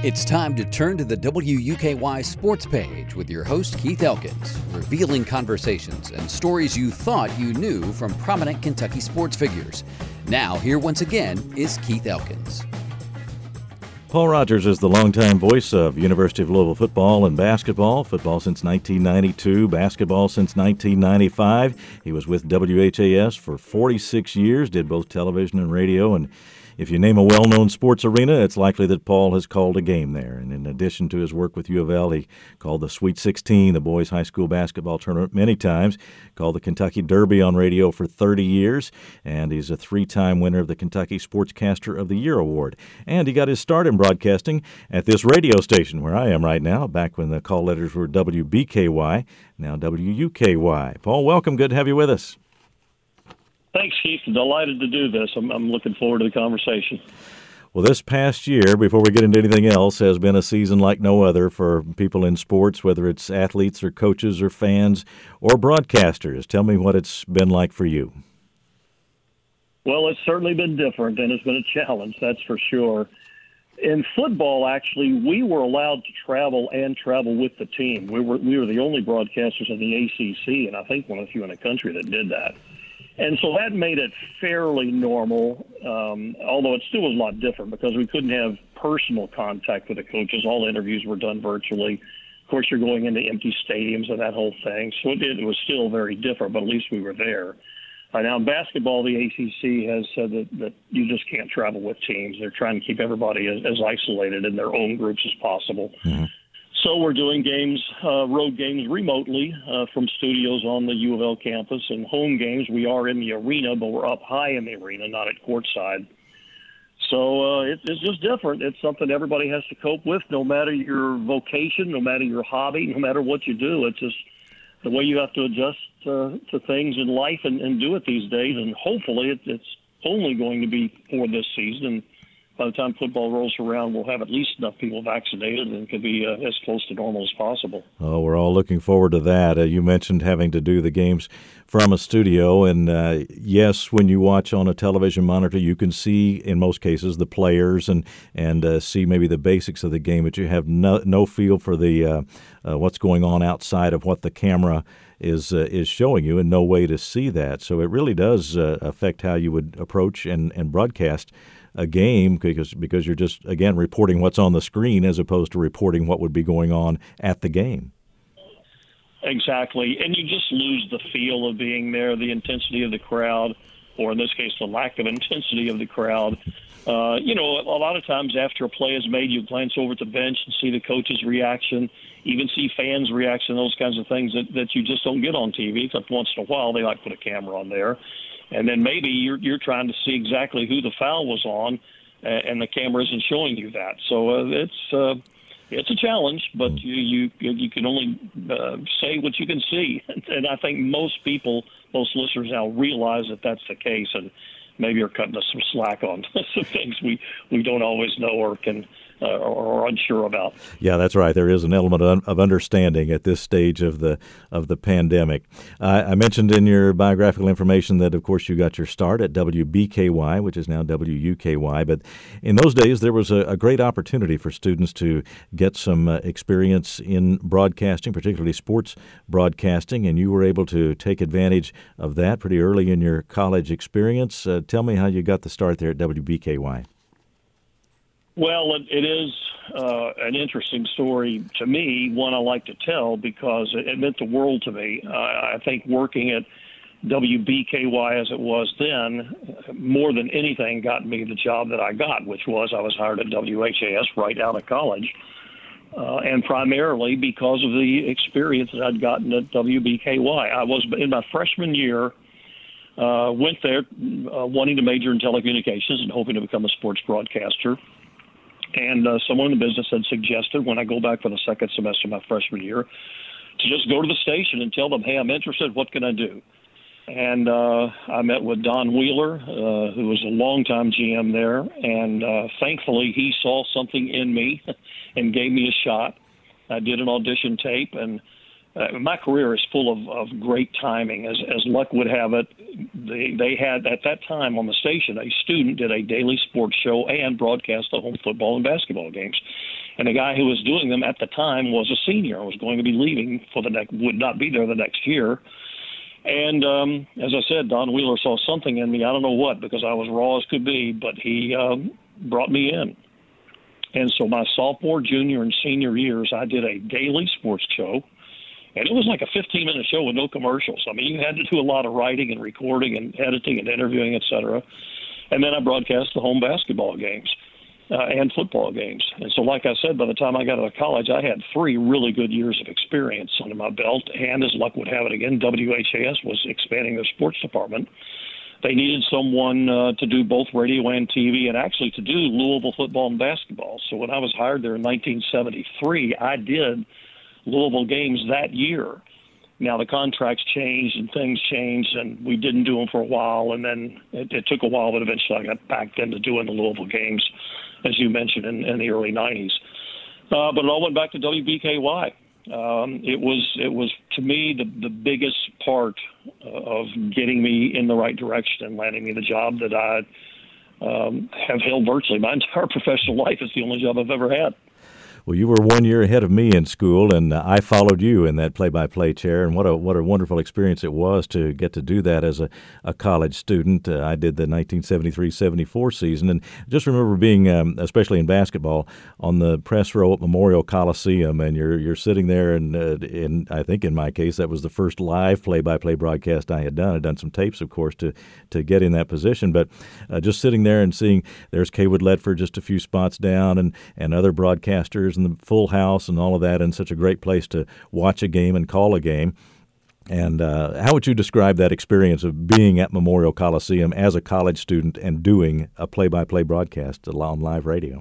It's time to turn to the WUKY sports page with your host, Keith Elkins, revealing conversations and stories you thought you knew from prominent Kentucky sports figures. Now, here once again is Keith Elkins. Paul Rogers is the longtime voice of University of Louisville football and basketball since 1992, basketball since 1995. He was with WHAS for 46 years, did both television and radio, and if you name a well-known sports arena, it's likely that Paul has called a game there. And in addition to his work with U of L, he called the Sweet 16, the boys' high school basketball tournament, many times, called the Kentucky Derby on radio for 30 years, and he's a three-time winner of the Kentucky Sportscaster of the Year award. And he got his start in broadcasting at this radio station where I am right now, back when the call letters were WBKY, now WUKY. Paul, welcome. Good to have you with us. Thanks, Keith. Delighted to do this. I'm looking forward to the conversation. Well, this past year, before we get into anything else, has been a season like no other for people in sports, whether it's athletes or coaches or fans or broadcasters. Tell me what it's been like for you. Well, it's certainly been different, and it's been a challenge, that's for sure. In football, actually, we were allowed to travel with the team. We were the only broadcasters in the ACC, and I think one of the few in the country that did that. And so that made it fairly normal, although it still was a lot different because we couldn't have personal contact with the coaches. All the interviews were done virtually. Of course, you're going into empty stadiums and that whole thing. So it was still very different, but at least we were there. Now, in basketball, the ACC has said that you just can't travel with teams. They're trying to keep everybody as isolated in their own groups as possible. Mm-hmm. So we're doing games, road games remotely from studios on the U of L campus, and home games we are in the arena, but we're up high in the arena, not at courtside. So it's just different. It's something everybody has to cope with, no matter your vocation, no matter your hobby, no matter what you do. It's just the way you have to adjust to things in life and do it these days. And hopefully it's only going to be for this season. By the time football rolls around, we'll have at least enough people vaccinated and can be as close to normal as possible. Oh, we're all looking forward to that. You mentioned having to do the games from a studio, and yes, when you watch on a television monitor, you can see, in most cases, the players and see maybe the basics of the game, but you have no feel for the what's going on outside of what the camera is showing you, and no way to see that. So it really does affect how you would approach and broadcast a game because you're just, again, reporting what's on the screen as opposed to reporting what would be going on at the game. Exactly. And you just lose the feel of being there, the intensity of the crowd, or in this case, the lack of intensity of the crowd. A lot of times after a play is made, you glance over at the bench and see the coach's reaction, even see fans' reaction, those kinds of things that you just don't get on TV, except once in a while they like to put a camera on there. And then maybe you're trying to see exactly who the foul was on, and the camera isn't showing you that. So it's a challenge, but you can only say what you can see. And I think most listeners now realize that that's the case, and maybe are cutting us some slack on some things we don't always know or can or unsure about. Yeah, that's right. There is an element of understanding at this stage of the pandemic. I mentioned in your biographical information that, of course, you got your start at WBKY, which is now WUKY. But in those days, there was a great opportunity for students to get some experience in broadcasting, particularly sports broadcasting, and you were able to take advantage of that pretty early in your college experience. Tell me how you got the start there at WBKY. Well, it is an interesting story to me, one I like to tell because it meant the world to me. I think working at WBKY as it was then, more than anything, got me the job that I got, which was I was hired at WHAS right out of college, and primarily because of the experience that I'd gotten at WBKY. I was in my freshman year, went there wanting to major in telecommunications and hoping to become a sports broadcaster. And someone in the business had suggested when I go back for the second semester of my freshman year to just go to the station and tell them, hey, I'm interested. What can I do? And I met with Don Wheeler, who was a longtime GM there. And thankfully, he saw something in me and gave me a shot. I did an audition tape, and my career is full of great timing. As luck would have it, they had, at that time on the station, a student did a daily sports show and broadcast the home football and basketball games. And the guy who was doing them at the time was a senior, was going to be leaving would not be there the next year. And as I said, Don Wheeler saw something in me. I don't know what, because I was raw as could be, but he brought me in. And so my sophomore, junior, and senior years, I did a daily sports show. And it was like a 15-minute show with no commercials. I mean, you had to do a lot of writing and recording and editing and interviewing, et cetera. And then I broadcast the home basketball games and football games. And so, like I said, by the time I got out of college, I had 3 really good years of experience under my belt. And as luck would have it again, WHAS was expanding their sports department. They needed someone to do both radio and TV, and actually to do Louisville football and basketball. So when I was hired there in 1973, I did Louisville games that year. Now the contracts changed and things changed, and we didn't do them for a while, and then it took a while, but eventually I got back into doing the Louisville games, as you mentioned, in the early 90s. But it all went back to WBKY. It was to me the biggest part of getting me in the right direction and landing me the job that I have held virtually my entire professional life. It's the only job I've ever had. Well, you were 1 year ahead of me in school, and I followed you in that play-by-play chair, and what a wonderful experience it was to get to do that as a college student. I did the 1973-74 season, and I just remember being, especially in basketball, on the press row at Memorial Coliseum, and you're sitting there, and I think in my case that was the first live play-by-play broadcast I had done. I'd done some tapes, of course, to get in that position, but just sitting there and seeing there's Kaywood Ledford just a few spots down, and other broadcasters, and the full house and all of that, and such a great place to watch a game and call a game. And how would you describe that experience of being at Memorial Coliseum as a college student and doing a play-by-play broadcast on live radio?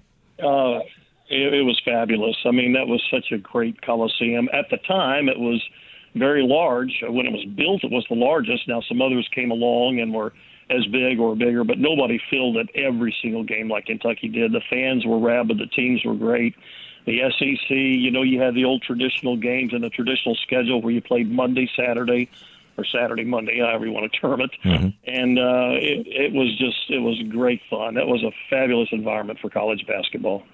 It was fabulous. I mean, that was such a great Coliseum. At the time, it was very large. When it was built, it was the largest. Now, some others came along and were as big or bigger, but nobody filled it every single game like Kentucky did. The fans were rabid. The teams were great. The SEC, you had the old traditional games and the traditional schedule where you played Monday, Saturday, or Saturday, Monday, however you want to term it. Mm-hmm. And it was great fun. That was a fabulous environment for college basketball.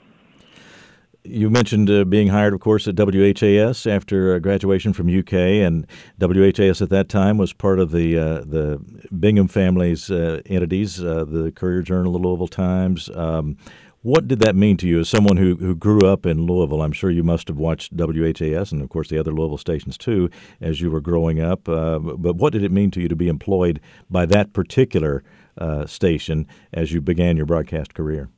You mentioned being hired, of course, at WHAS after graduation from UK, and WHAS at that time was part of the Bingham family's entities, the Courier-Journal, the Louisville Times. What did that mean to you as someone who grew up in Louisville? I'm sure you must have watched WHAS and, of course, the other Louisville stations, too, as you were growing up. But what did it mean to you to be employed by that particular station as you began your broadcast career?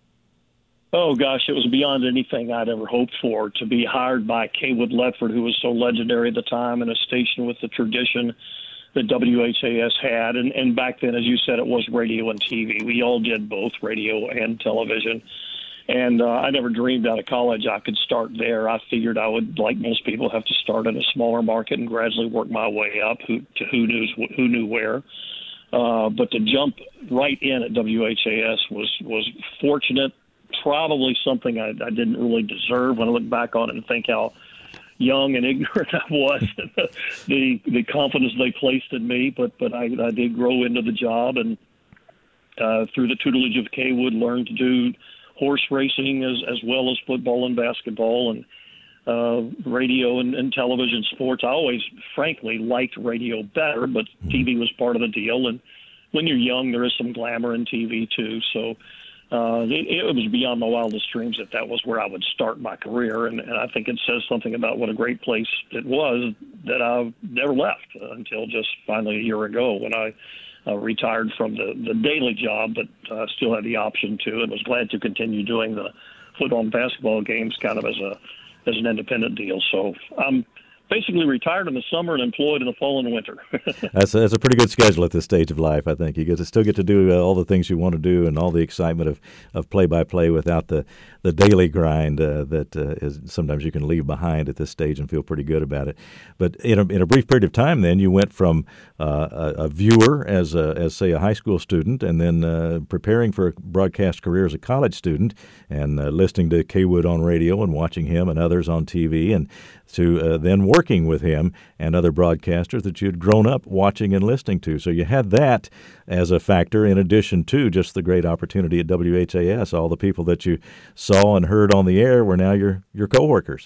Oh, gosh, it was beyond anything I'd ever hoped for, to be hired by Kaywood Ledford, who was so legendary at the time, and a station with the tradition that WHAS had. And back then, as you said, it was radio and TV. We all did both radio and television. And I never dreamed out of college I could start there. I figured I would, like most people, have to start in a smaller market and gradually work my way up who knew where. But to jump right in at WHAS was fortunate, probably something I didn't really deserve when I look back on it and think how young and ignorant I was, the confidence they placed in me, but I did grow into the job, and through the tutelage of Kaywood, learned to do horse racing as well as football and basketball, and radio and television sports. I always, frankly, liked radio better, but TV was part of the deal, and when you're young, there is some glamour in TV too, so it was beyond my wildest dreams that was where I would start my career, and I think it says something about what a great place it was that I've never left until just finally a year ago when I retired from the daily job, but still had the option to, and was glad to continue doing the football and basketball games kind of as an independent deal. So I'm basically retired in the summer and employed in the fall and winter. That's a pretty good schedule at this stage of life, I think. You still get to do all the things you want to do and all the excitement of play-by-play without the daily grind that is sometimes you can leave behind at this stage and feel pretty good about it. But in a brief period of time then, you went from a viewer as say, a high school student, and then preparing for a broadcast career as a college student, and listening to Kaywood on radio and watching him and others on TV, and to then working working with him and other broadcasters that you'd grown up watching and listening to. So you had that as a factor in addition to just the great opportunity at WHAS. All the people that you saw and heard on the air were now your coworkers.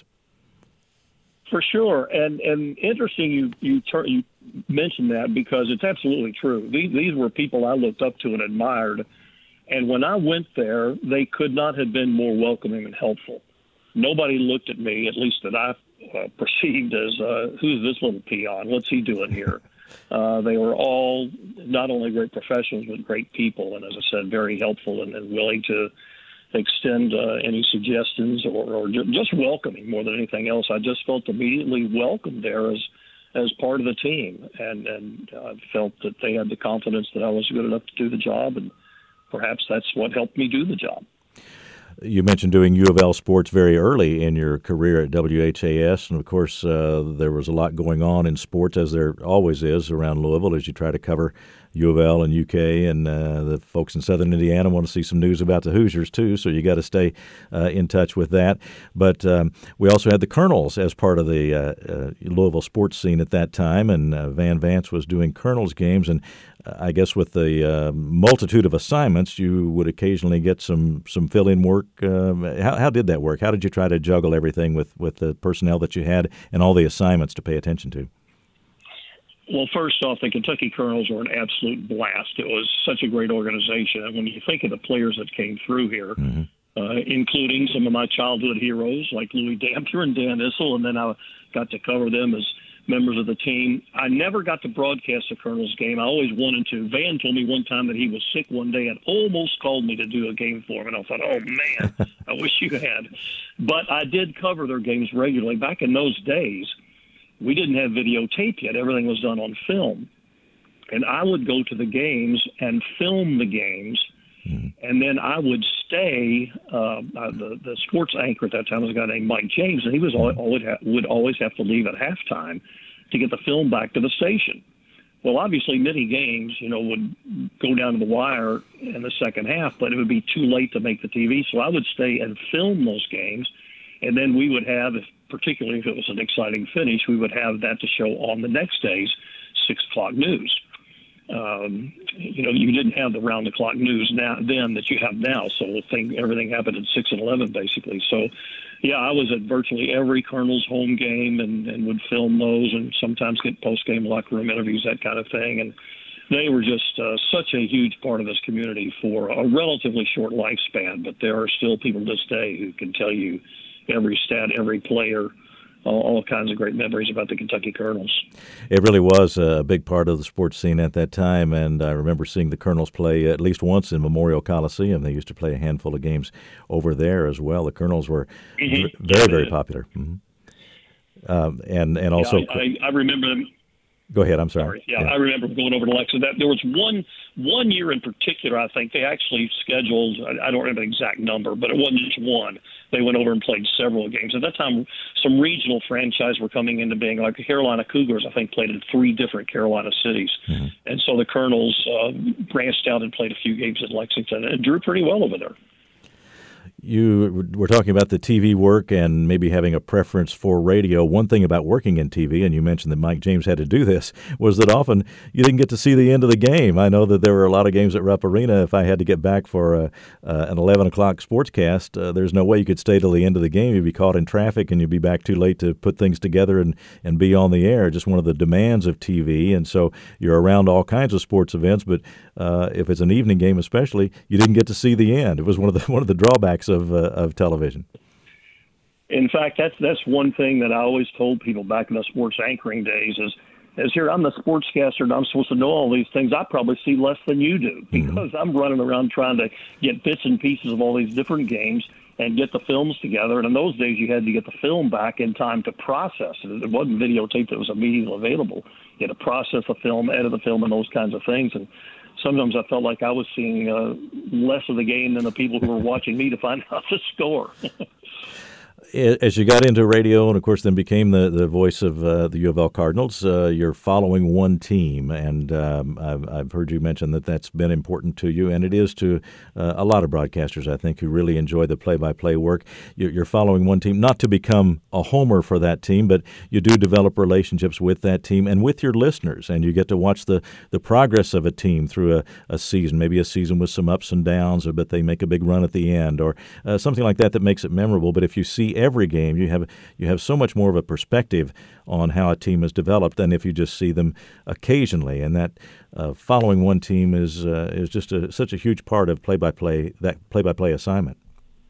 For sure, and interesting you mentioned that, because it's absolutely true. These were people I looked up to and admired, and when I went there, they could not have been more welcoming and helpful. Nobody looked at me, at least that I perceived as, who's this little peon? What's he doing here? They were all not only great professionals, but great people, and as I said, very helpful and willing to extend any suggestions or just welcoming more than anything else. I just felt immediately welcome there as part of the team, and I felt that they had the confidence that I was good enough to do the job, and perhaps that's what helped me do the job. You mentioned doing U of L sports very early in your career at WHAS, and of course there was a lot going on in sports, as there always is around Louisville, as you try to cover U of L and UK, and the folks in Southern Indiana want to see some news about the Hoosiers too, so you got to stay in touch with that. But we also had the Colonels as part of the Louisville sports scene at that time, and Van Vance was doing Colonels games, and I guess with the multitude of assignments, you would occasionally get some fill-in work. How did that work? How did you try to juggle everything with the personnel that you had and all the assignments to pay attention to? Well, first off, the Kentucky Colonels were an absolute blast. It was such a great organization. And when you think of the players that came through here, including some of my childhood heroes like Louis Dampier and Dan Issel, and then I got to cover them as members of the team. I never got to broadcast a Colonels game. I always wanted to. Van told me one time that he was sick one day and almost called me to do a game for him, and I thought, oh, man, I wish you had. But I did cover their games regularly. Back in those days, we didn't have videotape yet. Everything was done on film. And I would go to the games and film the games, and then I would stay. The sports anchor at that time was a guy named Mike James, and he was would always have to leave at halftime to get the film back to the station. Well, obviously, many games, would go down to the wire in the second half, but it would be too late to make the TV. So I would stay and film those games, and then we would have, particularly if it was an exciting finish, we would have that to show on the next day's 6 o'clock news. You didn't have the round-the-clock news then that you have now, so everything happened at 6 and 11, basically. So, yeah, I was at virtually every Colonels home game and would film those and sometimes get post-game locker room interviews, that kind of thing. And they were just such a huge part of this community for a relatively short lifespan, but there are still people to this day who can tell you every stat, every player, all kinds of great memories about the Kentucky Colonels. It really was a big part of the sports scene at that time, and I remember seeing the Colonels play at least once in Memorial Coliseum. They used to play a handful of games over there as well. The Colonels were very, very popular. And also, I remember them. Go ahead. I'm sorry. Yeah, I remember going over to Lexington. There was one year in particular, I think, they actually scheduled, I don't remember the exact number, but it wasn't just one. They went over and played several games. At that time, some regional franchise were coming into being, like the Carolina Cougars, I think, played in 3 different Carolina cities. And so the Colonels branched out and played a few games in Lexington and drew pretty well over there. You were talking about the TV work and maybe having a preference for radio. One thing about working in TV, and you mentioned that Mike James had to do this, was that often you didn't get to see the end of the game. I know that there were a lot of games at Rupp Arena. If I had to get back for an 11 o'clock sportscast, there's no way you could stay till the end of the game. You'd be caught in traffic and you'd be back too late to put things together and be on the air. Just one of the demands of TV. And so you're around all kinds of sports events, but if it's an evening game especially, you didn't get to see the end. It was one of the drawbacks of television. In fact, that's one thing that I always told people back in the sports anchoring days is here, I'm the sportscaster and I'm supposed to know all these things. I probably see less than you do because I'm running around trying to get bits and pieces of all these different games and get the films together. And in those days, you had to get the film back in time to process it. It wasn't videotape that was immediately available. You had to process the film, edit the film, and those kinds of things. And sometimes I felt like I was seeing less of the game than the people who were watching me to find out the score. as you got into radio and, of course, then became the voice of the U of L Cardinals, you're following one team. And I've heard you mention that that's been important to you, and it is to a lot of broadcasters, I think, who really enjoy the play-by-play work. You're following one team, not to become a homer for that team, but you do develop relationships with that team and with your listeners, and you get to watch the progress of a team through a season, maybe a season with some ups and downs, but they make a big run at the end, or something like that makes it memorable. But if you see every game, you have so much more of a perspective on how a team is developed than if you just see them occasionally. And that following one team is just such a huge part of play-by-play assignment.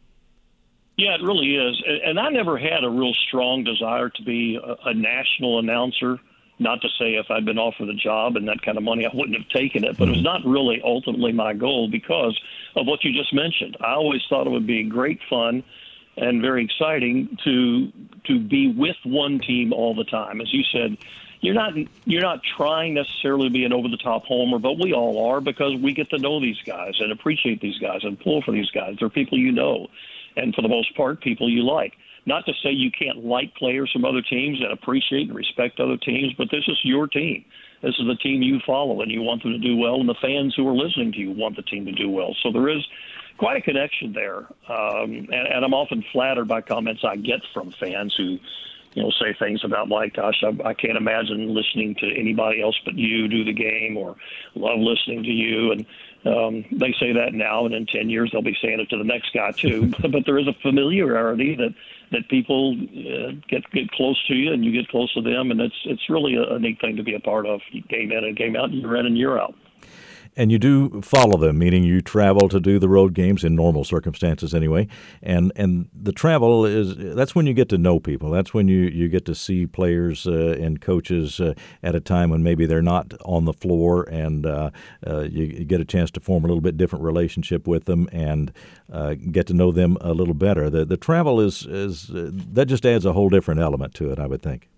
Yeah, it really is. And I never had a real strong desire to be a national announcer. Not to say if I'd been offered the job and that kind of money, I wouldn't have taken it. But it was not really ultimately my goal because of what you just mentioned. I always thought it would be great fun and very exciting to be with one team all the time. As you said, you're not trying necessarily to be an over-the-top homer, but we all are because we get to know these guys and appreciate these guys and pull for these guys. They're people you know, and for the most part, people you like. Not to say you can't like players from other teams and appreciate and respect other teams, but this is your team. This is the team you follow, and you want them to do well, and the fans who are listening to you want the team to do well. So there is quite a connection there, and I'm often flattered by comments I get from fans who, say things about, like, gosh, I can't imagine listening to anybody else but you do the game, or love listening to you. And they say that now, and in 10 years they'll be saying it to the next guy too. But there is a familiarity that people get close to you, and you get close to them, and it's really a neat thing to be a part of, game in and game out, year in and year out. And you do follow them, meaning you travel to do the road games in normal circumstances anyway. And the travel that's when you get to know people. That's when you get to see players and coaches at a time when maybe they're not on the floor, and you get a chance to form a little bit different relationship with them and get to know them a little better. The travel is that just adds a whole different element to it, I would think.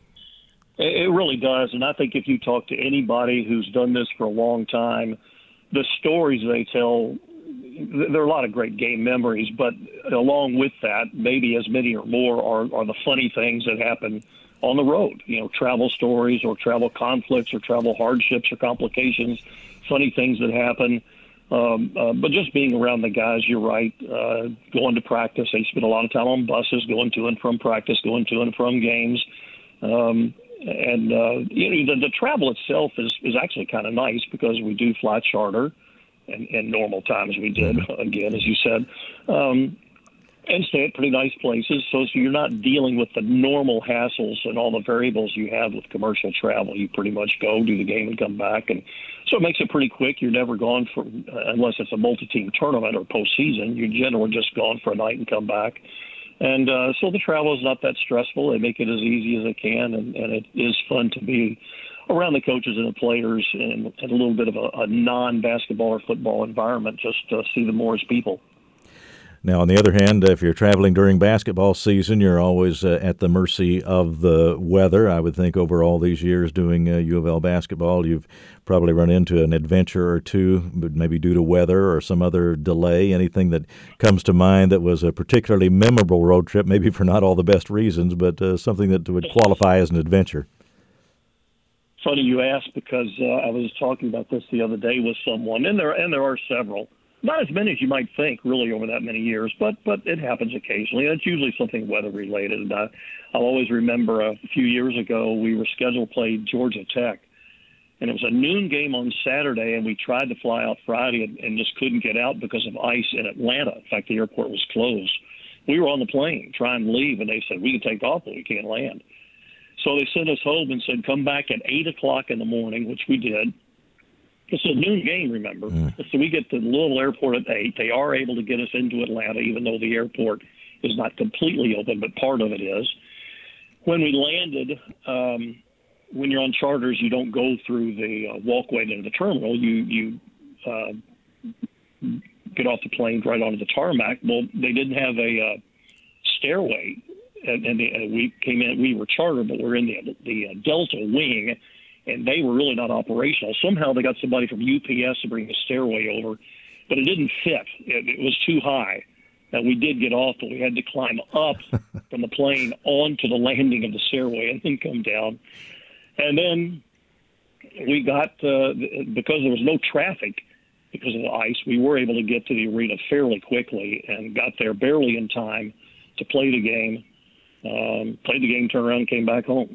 It really does, and I think if you talk to anybody who's done this for a long time, the stories they tell, there are a lot of great game memories, but along with that, maybe as many or more are the funny things that happen on the road, travel stories or travel conflicts or travel hardships or complications, funny things that happen. But just being around the guys, you're right, going to practice. They spend a lot of time on buses, going to and from practice, going to and from games. And the travel itself is actually kind of nice because we do fly charter and normal times we did, again, as you said, and stay at pretty nice places. So you're not dealing with the normal hassles and all the variables you have with commercial travel. You pretty much go, do the game, and come back. And so it makes it pretty quick. You're never gone for, unless it's a multi-team tournament or postseason, you're generally just gone for a night and come back. And so the travel is not that stressful. They make it as easy as they can, and it is fun to be around the coaches and the players and a little bit of a non-basketball or football environment, just to see them more as people. Now, on the other hand, if you're traveling during basketball season, you're always at the mercy of the weather. I would think over all these years doing U of L basketball, you've probably run into an adventure or two, but maybe due to weather or some other delay. Anything that comes to mind that was a particularly memorable road trip, maybe for not all the best reasons, but something that would qualify as an adventure? Funny you ask, because I was talking about this the other day with someone, and there are several. Not as many as you might think, really, over that many years, but it happens occasionally. It's usually something weather-related. And I'll always remember a few years ago, we were scheduled to play Georgia Tech, and it was a noon game on Saturday, and we tried to fly out Friday and just couldn't get out because of ice in Atlanta. In fact, the airport was closed. We were on the plane trying to leave, and they said, we can take off, but we can't land. So they sent us home and said, come back at 8 o'clock in the morning, which we did. It's a noon game, remember. So we get to the Louisville airport at 8. They are able to get us into Atlanta, even though the airport is not completely open, but part of it is. When we landed, when you're on charters, you don't go through the walkway into the terminal. You get off the plane right onto the tarmac. Well, they didn't have a stairway, and we came in. We were chartered, but we're in the Delta wing, and they were really not operational. Somehow they got somebody from UPS to bring the stairway over, but it didn't fit. It was too high. Now, we did get off, but we had to climb up from the plane onto the landing of the stairway and then come down. And then we got, because there was no traffic because of the ice, we were able to get to the arena fairly quickly and got there barely in time to play the game. Played the game, turned around, and came back home.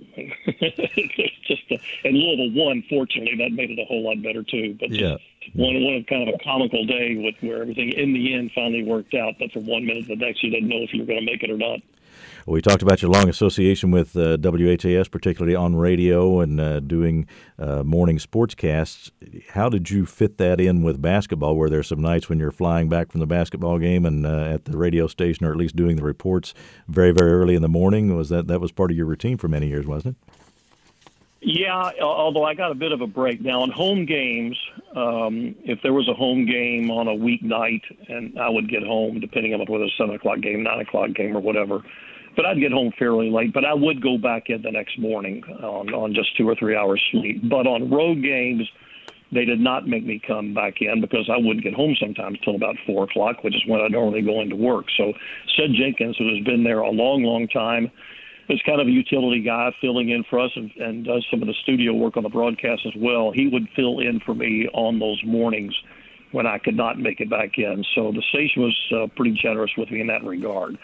And Louisville won, fortunately. That made it a whole lot better, too. But yeah. One of kind of a comical day where everything in the end finally worked out. But from 1 minute to the next, you didn't know if you were going to make it or not. Well, we talked about your long association with WHAS, particularly on radio and doing morning sportscasts. How did you fit that in with basketball? Were there some nights when you're flying back from the basketball game and at the radio station, or at least doing the reports very, very early in the morning? Was that was part of your routine for many years, wasn't it? Yeah, although I got a bit of a break. Now, on home games, if there was a home game on a weeknight, and I would get home, depending on whether it's a 7 o'clock game, 9 o'clock game, or whatever, but I'd get home fairly late. But I would go back in the next morning on just 2 or 3 hours sleep. But on road games, they did not make me come back in because I wouldn't get home sometimes till about 4 o'clock, which is when I normally go into work. So Sid Jenkins, who has been there a long, long time, is kind of a utility guy filling in for us and does some of the studio work on the broadcast as well. He would fill in for me on those mornings when I could not make it back in. So the station was pretty generous with me in that regard,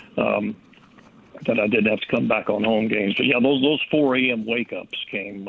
that I didn't have to come back on home games. But, yeah, those 4 a.m. wake-ups came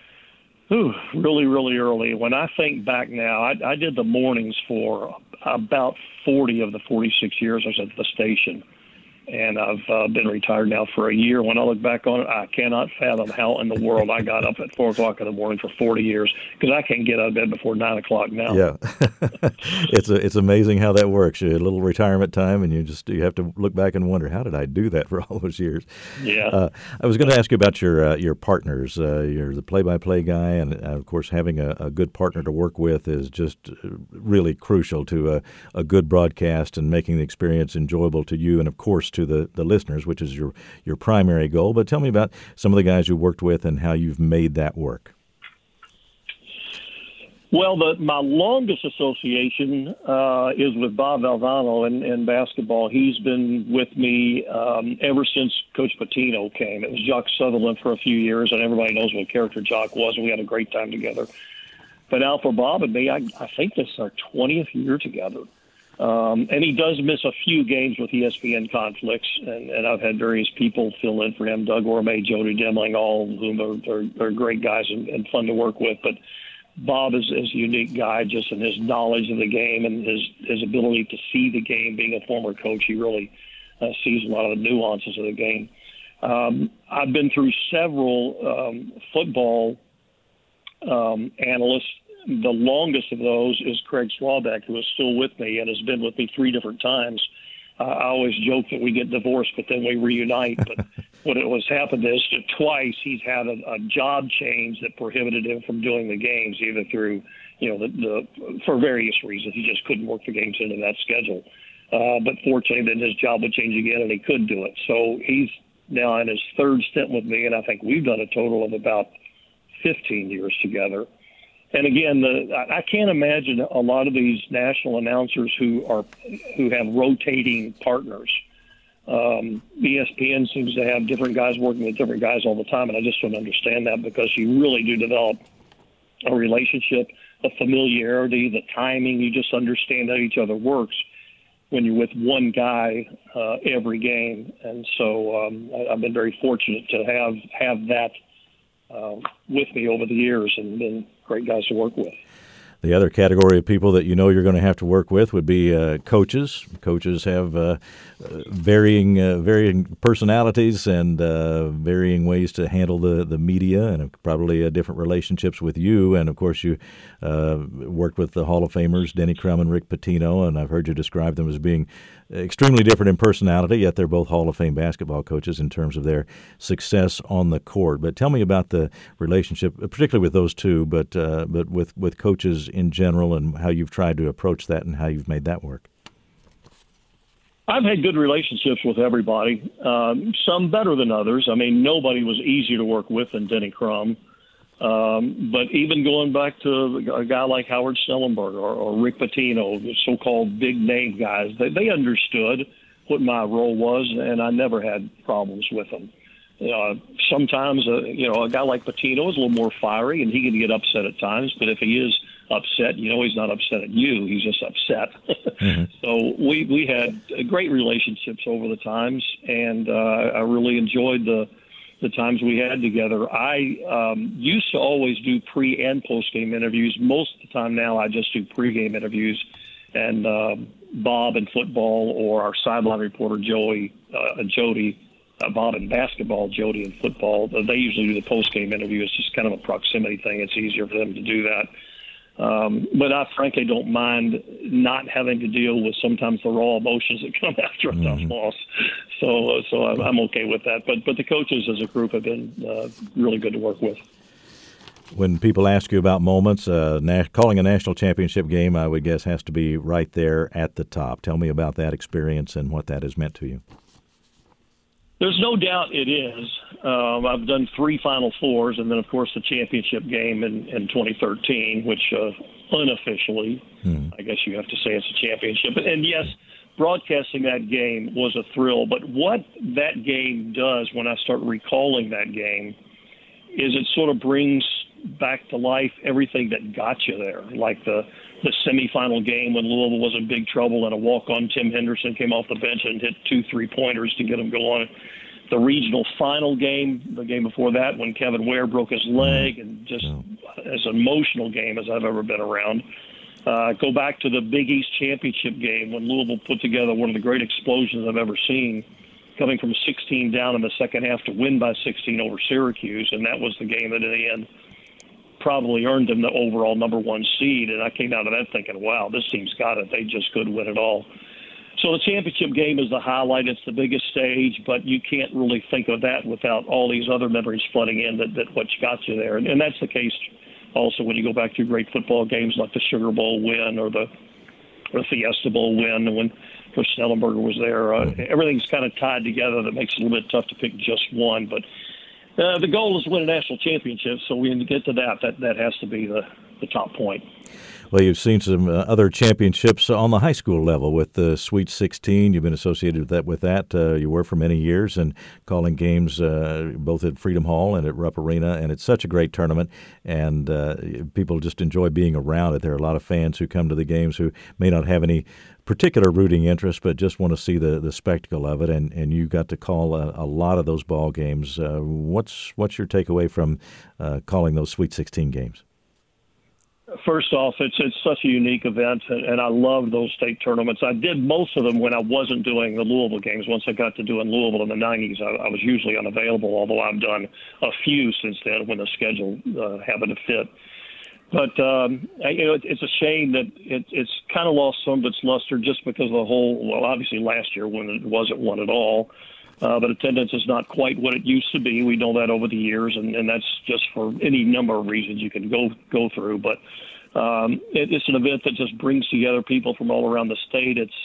really, really early. When I think back now, I did the mornings for about 40 of the 46 years I was at the station. And I've been retired now for a year. When I look back on it, I cannot fathom how in the world I got up at 4 o'clock in the morning for 40 years, because I can't get out of bed before 9 o'clock now. Yeah, it's amazing how that works. A little retirement time, and you have to look back and wonder, how did I do that for all those years? Yeah. I was going to ask you about your partners. You're the play-by-play guy, and of course, having a good partner to work with is just really crucial to a good broadcast and making the experience enjoyable to you, and of course to the listeners, which is your primary goal. But tell me about some of the guys you worked with and how you've made that work. Well, my longest association is with Bob Valvano in basketball. He's been with me ever since Coach Pitino came. It was Jock Sutherland for a few years, and everybody knows what character Jock was, and we had a great time together. But now for Bob and me, I think this is our 20th year together. And he does miss a few games with ESPN conflicts, and I've had various people fill in for him, Doug Orme, Jody Demling, all of whom are great guys and fun to work with. But Bob is a unique guy just in his knowledge of the game and his ability to see the game. Being a former coach, he really sees a lot of the nuances of the game. I've been through several football analysts. The longest of those is Craig Swalbeck, who is still with me and has been with me 3 different times. I always joke that we get divorced, but then we reunite. But what has happened is that twice he's had a job change that prohibited him from doing the games, either through, for various reasons. He just couldn't work the games into that schedule. But fortunately, then his job would change again, and he could do it. So he's now in his 3rd stint with me, and I think we've done a total of about 15 years together. And again, I can't imagine a lot of these national announcers who have rotating partners. ESPN seems to have different guys working with different guys all the time, and I just don't understand that, because you really do develop a relationship, a familiarity, the timing. You just understand how each other works when you're with one guy every game. And so I've been very fortunate to have that with me over the years, and been great guys to work with. The other category of people that you know you're going to have to work with would be coaches. Coaches have varying personalities and varying ways to handle the media, and probably different relationships with you. And, of course, you worked with the Hall of Famers, Denny Crum and Rick Pitino, and I've heard you describe them as being extremely different in personality, yet they're both Hall of Fame basketball coaches in terms of their success on the court. But tell me about the relationship, particularly with those two, but with coaches in general, and how you've tried to approach that and how you've made that work. I've had good relationships with everybody, some better than others. I mean, nobody was easier to work with than Denny Crum. But even going back to a guy like Howard Snellenberger or Rick Pitino, the so-called big-name guys, they understood what my role was, and I never had problems with them. Sometimes, a guy like Pitino is a little more fiery, and he can get upset at times. But if he is upset, he's not upset at you. He's just upset. Mm-hmm. So we had great relationships over the times, and I really enjoyed the times we had together. I used to always do pre- and post-game interviews. Most of the time now I just do pre-game interviews. And Bob in football, or our sideline reporter, Jody, Bob in basketball, Jody in football, they usually do the post-game interview. It's just kind of a proximity thing. It's easier for them to do that. But I frankly don't mind not having to deal with sometimes the raw emotions that come after a tough loss. So I'm okay with that. But the coaches as a group have been really good to work with. When people ask you about moments, calling a national championship game, I would guess, has to be right there at the top. Tell me about that experience and what that has meant to you. There's no doubt it is. I've done 3 Final Fours, and then, of course, the championship game in 2013, which unofficially, I guess you have to say it's a championship. And, yes, broadcasting that game was a thrill. But what that game does when I start recalling that game is it sort of brings back to life everything that got you there, like the semifinal game when Louisville was in big trouble and a walk-on Tim Henderson came off the bench and hit 2 3-pointers to get them going. The regional final game, the game before that, when Kevin Ware broke his leg, and just as emotional game as I've ever been around. Go back to the Big East championship game when Louisville put together one of the great explosions I've ever seen, coming from 16 down in the second half to win by 16 over Syracuse, and that was the game that in the end probably earned them the overall number 1 seed. And I came out of that thinking, wow, this team's got it. They just could win it all. So the championship game is the highlight. It's the biggest stage, but you can't really think of that without all these other memories flooding in that what got you there. And that's the case also when you go back to great football games like the Sugar Bowl win or the Fiesta Bowl win, when Coach Snellenberger was there. Everything's kind of tied together that makes it a little bit tough to pick just one. But the goal is to win a national championship, so when you get to that has to be the top point. Well, you've seen some other championships on the high school level with the Sweet 16. You've been associated with that. You were for many years, and calling games both at Freedom Hall and at Rupp Arena. And it's such a great tournament, and people just enjoy being around it. There are a lot of fans who come to the games who may not have any particular rooting interest, but just want to see the spectacle of it. And you got to call a lot of those ball games. What's your takeaway from calling those Sweet 16 games? First off, it's such a unique event, and I love those state tournaments. I did most of them when I wasn't doing the Louisville games. Once I got to doing Louisville in the 90s, I was usually unavailable, although I've done a few since then when the schedule happened to fit. But, it's a shame that it's kind of lost some of its luster just because of the whole, well, obviously last year when it wasn't one at all. But attendance is not quite what it used to be. We know that over the years, and that's just for any number of reasons you can go through. But it's an event that just brings together people from all around the state. It's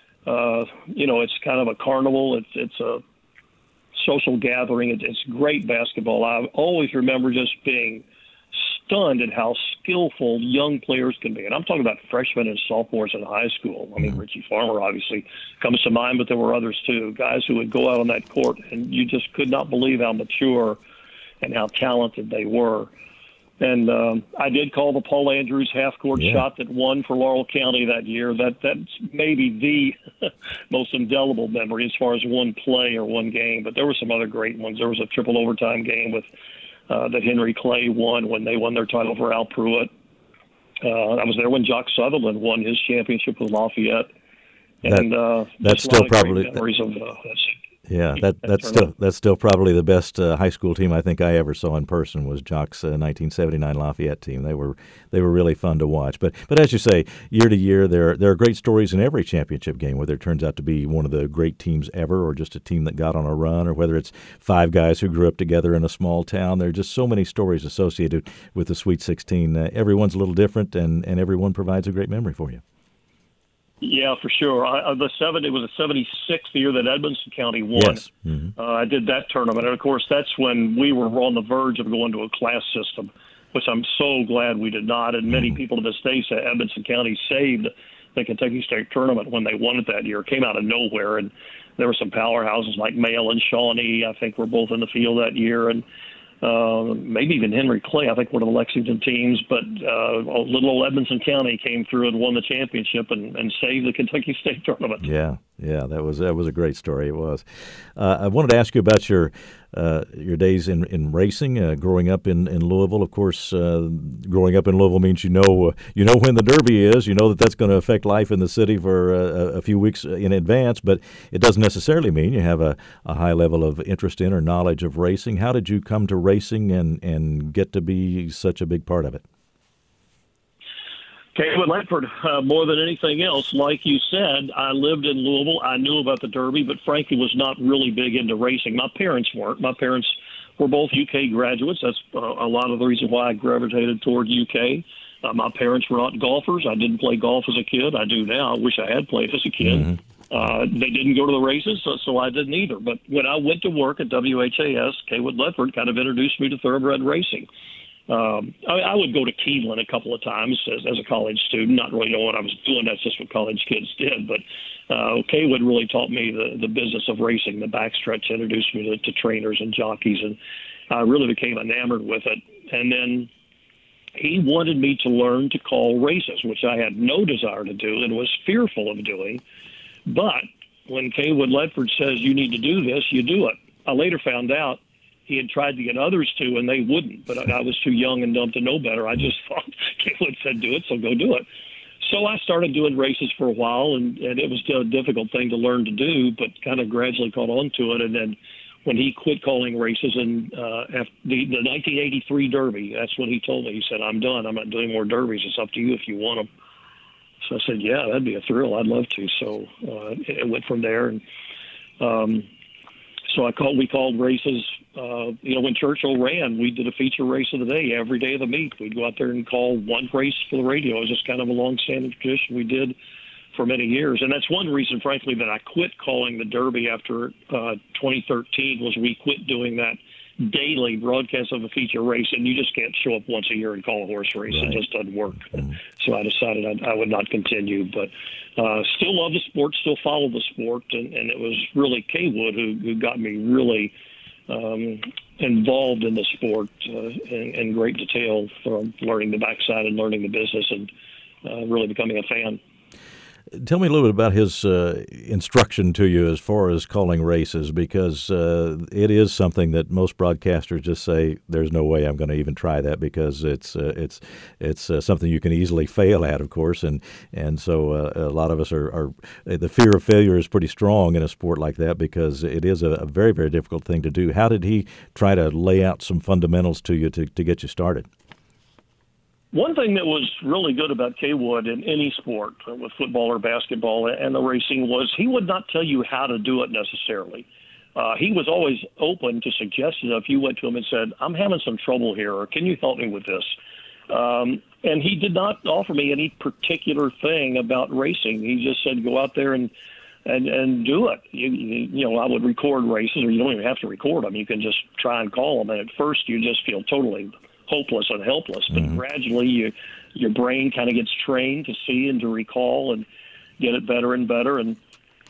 it's kind of a carnival. It's a social gathering. It's great basketball. I always remember just being stunned at how skillful young players can be. And I'm talking about freshmen and sophomores in high school. I mean, Richie Farmer obviously comes to mind, but there were others too, guys who would go out on that court and you just could not believe how mature and how talented they were. And I did call the Paul Andrews half-court shot that won for Laurel County that year. That's maybe the most indelible memory as far as one play or one game, but there were some other great ones. There was a triple overtime game with that Henry Clay won when they won their title for Al Pruitt. I was there when Jock Sutherland won his championship with Lafayette. And that's still probably memories of that's still probably the best high school team I think I ever saw in person was Jock's 1979 Lafayette team. They were really fun to watch. But as you say, year to year there are great stories in every championship game, whether it turns out to be one of the great teams ever or just a team that got on a run, or whether it's 5 guys who grew up together in a small town. There are just so many stories associated with the Sweet 16. Everyone's a little different, and everyone provides a great memory for you. Yeah, for sure. It was the 76th year that Edmonson County won. Yes. Mm-hmm. I did that tournament, and of course, that's when we were on the verge of going to a class system, which I'm so glad we did not. And many people to this day say Edmonson County saved the Kentucky State tournament when they won it that year. It came out of nowhere, and there were some powerhouses like Mayle and Shawnee, I think, were both in the field that year, and maybe even Henry Clay, I think, one of the Lexington teams. But little old Edmonson County came through and won the championship and saved the Kentucky State tournament. Yeah, that was a great story. It was. I wanted to ask you about your days in racing, growing up in Louisville. Of course, growing up in Louisville means you know when the Derby is. You know that's going to affect life in the city for a few weeks in advance, but it doesn't necessarily mean you have a high level of interest in or knowledge of racing. How did you come to racing and get to be such a big part of it? Kaywood Ledford, more than anything else, like you said, I lived in Louisville. I knew about the Derby, but frankly was not really big into racing. My parents weren't. My parents were both UK graduates. That's a lot of the reason why I gravitated toward UK. My parents were not golfers. I didn't play golf as a kid. I do now. I wish I had played as a kid. Mm-hmm. They didn't go to the races, so I didn't either. But when I went to work at WHAS, Kaywood Ledford kind of introduced me to thoroughbred racing. I would go to Keeneland a couple of times as a college student, not really knowing what I was doing. That's just what college kids did. But Kaywood really taught me the business of racing, the backstretch, introduced me to trainers and jockeys, and I really became enamored with it. And then he wanted me to learn to call races, which I had no desire to do and was fearful of doing. But when Kaywood Ledford says you need to do this, you do it. I later found out he had tried to get others to, and they wouldn't. But I was too young and dumb to know better. I just thought Kaywood said do it, so go do it. So I started doing races for a while, and it was a difficult thing to learn to do, but kind of gradually caught on to it. And then when he quit calling races in after the 1983 Derby, that's when he told me, he said, I'm done. I'm not doing more Derbies. It's up to you if you want them. So I said, yeah, that'd be a thrill. I'd love to. So it went from there. And so we called races. When Churchill ran, we did a feature race of the day every day of the meet. We'd go out there and call one race for the radio. It was just kind of a long-standing tradition we did for many years. And that's one reason, frankly, that I quit calling the Derby after 2013 was we quit doing that daily broadcast of a feature race, and you just can't show up once a year and call a horse race. Right. It just doesn't work. Mm-hmm. So I decided I would not continue, but still love the sport, still follow the sport, and it was really Kaywood who got me really involved in the sport in great detail, from learning the backside and learning the business and really becoming a fan. Tell me a little bit about his instruction to you as far as calling races, because it is something that most broadcasters just say, there's no way I'm going to even try that, because it's something you can easily fail at, of course, and so a lot of us are the fear of failure is pretty strong in a sport like that, because it is a very, very difficult thing to do. How did he try to lay out some fundamentals to you to get you started? One thing that was really good about Kaywood in any sport, with football or basketball and the racing, was he would not tell you how to do it necessarily. He was always open to suggestions. If you went to him and said, I'm having some trouble here, or can you help me with this? And he did not offer me any particular thing about racing. He just said, go out there and do it. I would record races, or you don't even have to record them. You can just try and call them. And at first you just feel totally hopeless and helpless, but gradually your brain kind of gets trained to see and to recall and get it better and better. And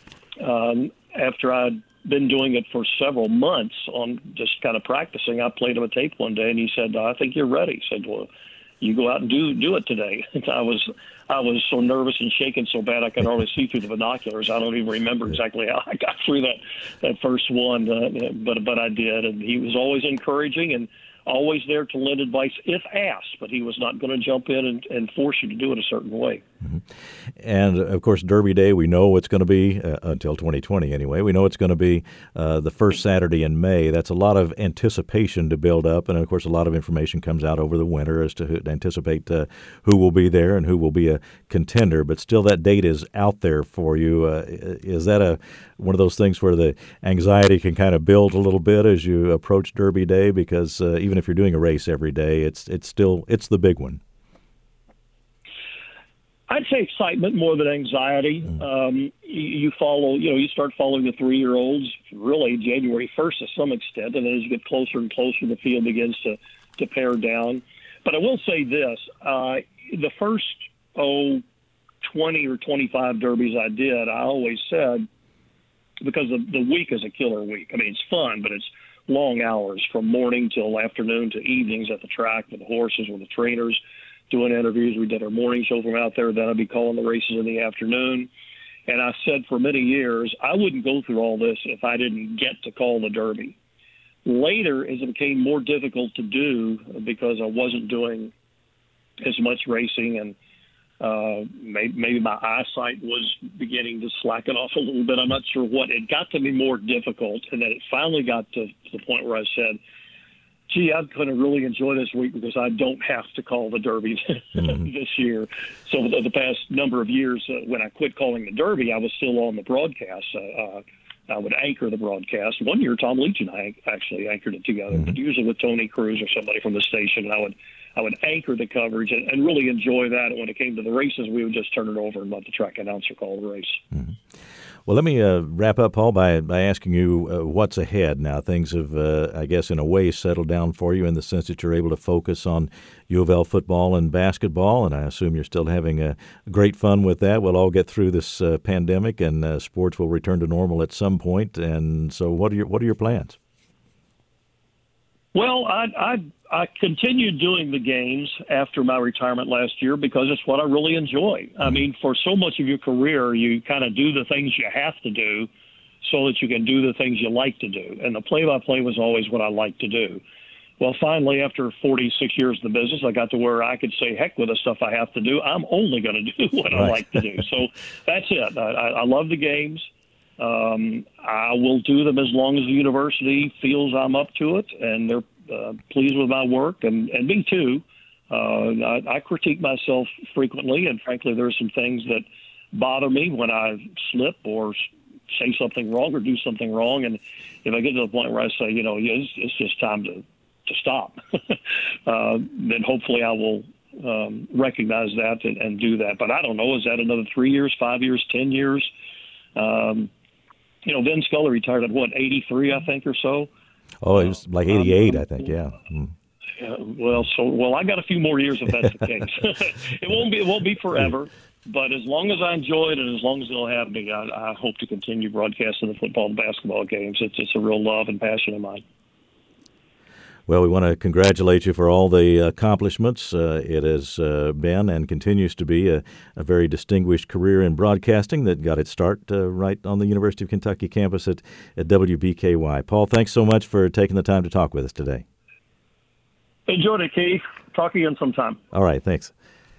after I'd been doing it for several months on just kind of practicing, I played him a tape one day, and he said, I think you're ready. He said, well, you go out and do it today. I was so nervous and shaking so bad I could hardly see through the binoculars. I don't even remember exactly how I got through that first one, but I did. And he was always encouraging and always there to lend advice if asked, but he was not going to jump in and force you to do it a certain way. Mm-hmm. And, of course, Derby Day, we know it's going to be, until 2020 anyway, we know it's going to be the first Saturday in May. That's a lot of anticipation to build up, and, of course, a lot of information comes out over the winter as to anticipate who will be there and who will be a contender, but still that date is out there for you. Is that one of those things where the anxiety can kind of build a little bit as you approach Derby Day? Because even if you're doing a race every day, it's the big one. I'd say excitement more than anxiety. You follow, you start following the 3-year-olds really January 1st to some extent, and then as you get closer and closer, the field begins to pare down. But I will say this, the first, 20 or 25 derbies I did, I always said, because the week is a killer week. I mean, it's fun, but it's long hours from morning till afternoon to evenings at the track with the horses, with the trainers, doing interviews. We did our morning show from out there. Then I'd be calling the races in the afternoon. And I said for many years, I wouldn't go through all this if I didn't get to call the Derby. Later, as it became more difficult to do because I wasn't doing as much racing and maybe my eyesight was beginning to slacken off a little bit. I'm not sure what. It got to be more difficult, and then it finally got to the point where I said, gee, I'm going to really enjoy this week because I don't have to call the Derby this year. So the past number of years, when I quit calling the Derby, I was still on the broadcast. I would anchor the broadcast. One year, Tom Leach and I actually anchored it together, but usually with Tony Cruz or somebody from the station. And I would anchor the coverage and really enjoy that. And when it came to the races, we would just turn it over and let the track announcer call the race. Mm-hmm. Well, let me wrap up, Paul, by asking you what's ahead now. Things have, I guess, in a way settled down for you in the sense that you're able to focus on U of L football and basketball, and I assume you're still having great fun with that. We'll all get through this pandemic, and sports will return to normal at some point. And so what are your plans? Well, I continued doing the games after my retirement last year because it's what I really enjoy. I mean, for so much of your career, you kind of do the things you have to do so that you can do the things you like to do. And the play-by-play was always what I liked to do. Well, finally, after 46 years in the business, I got to where I could say, heck with the stuff I have to do. I'm only going to do what I like to do. So that's it. I love the games. I will do them as long as the university feels I'm up to it and they're pleased with my work, and me too. I critique myself frequently, and frankly, there are some things that bother me when I slip or say something wrong or do something wrong. And if I get to the point where I say, it's just time to stop, then hopefully I will recognize that and do that. But I don't know, is that another 3 years, 5 years, 10 years? Vin Scully retired at 83, I think, or so. Oh, it was like 88, I think. Yeah. Well, I got a few more years if that's the case. It won't be forever, but as long as I enjoy it and as long as they'll have me, I hope to continue broadcasting the football and basketball games. It's a real love and passion of mine. Well, we want to congratulate you for all the accomplishments. It has been and continues to be a very distinguished career in broadcasting that got its start right on the University of Kentucky campus at WBKY. Paul, thanks so much for taking the time to talk with us today. Enjoyed it, Keith. Talk again sometime. All right, thanks.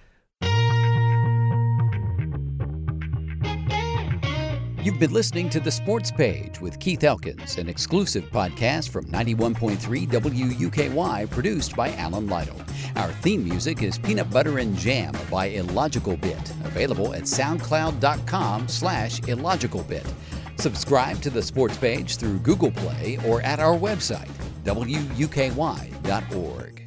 You've been listening to The Sports Page with Keith Elkins, an exclusive podcast from 91.3 WUKY, produced by Alan Lytle. Our theme music is Peanut Butter and Jam by Illogical Bit, available at soundcloud.com/illogicalbit. Subscribe to The Sports Page through Google Play or at our website, WUKY.org.